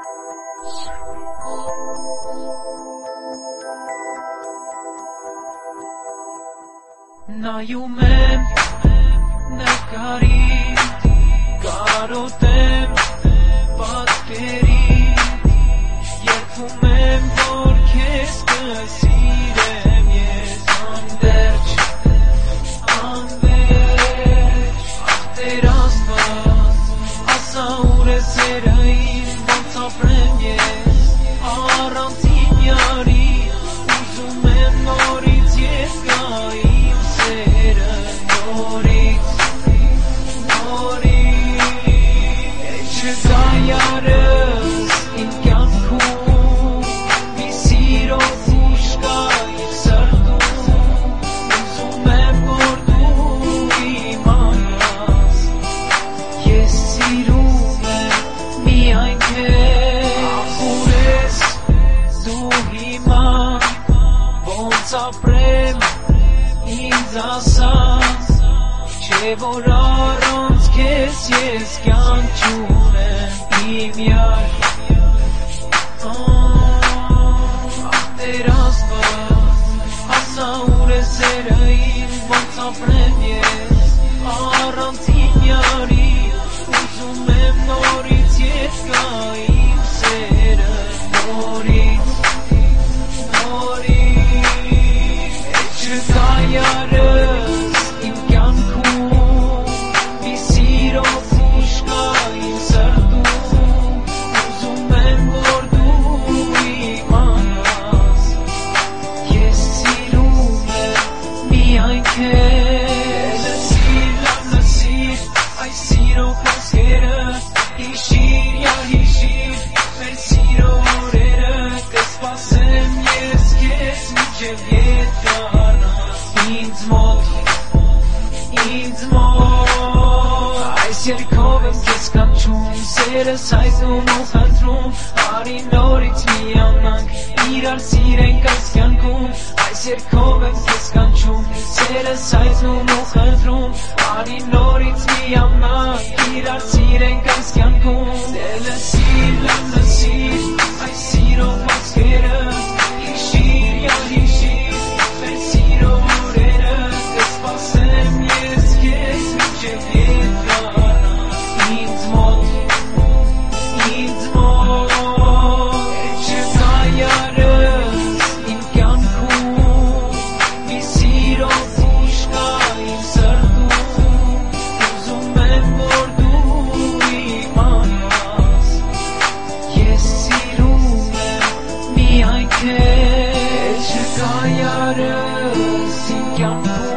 Նայում նկարի կարոտեմ պատկերի երբում եմ որ քեզ կսիրեմ ես անվերջ աղտեր Աստված ասա ուր է սերը իմ ոնց ապրեմ ես առանց ինյարի ուզում եմ նորից ես գայի Չգայարս իմ կյանքում մի սիրով ուշ կա իր սրտում ուզում եմ որ դու իմանաս ես սիրում եմ միայն քեզ ախուր ես դու հիմա ոնց ապրեմ ինձ ասած չէ որ առանց քեզ ես կյանք չունեմ իմ յար աղտեր Աստված ասա ուր է սերը իմ ոնց ապրեմ ես առանց ինյարի ուզում եմ նորից ես գայի սերը նորից չգայարս իմ կյանքում մի սիրով ուշ կա իմ սրտում ուզում եմ որ դու իմանաս ես սիրում եմ միայն քեզ լսիր այս սիրո խոսքերը հիշիր հիշիր մեր սիրո օրերը կսպասեմ ես քեզ մինչև ետ գանաս ինձ մոտ այս երգով եմ քեզ կանչում սերս հայտնում ու խնդրում արի նորից միանանք իրար սիրենք այս կյանքում այս երգով եմ քեզ կանչում սերս հայտնում ու խնդրում արի նորից միանանք իրար սիրենք այս կյանքում լսիր այս սիրո խոսքերը հիշիր մեր սիրո օրերը կսպասեմ ես քեզ մինչև ետ գանաս ինձ մոտ չգայարս իմ կյանքում մի սիրով ուշ կա իմ սրտում ուզում եմ որ դու իմանաս ես սիրում եմ միայն քեզ չգայարս իմ կյանքում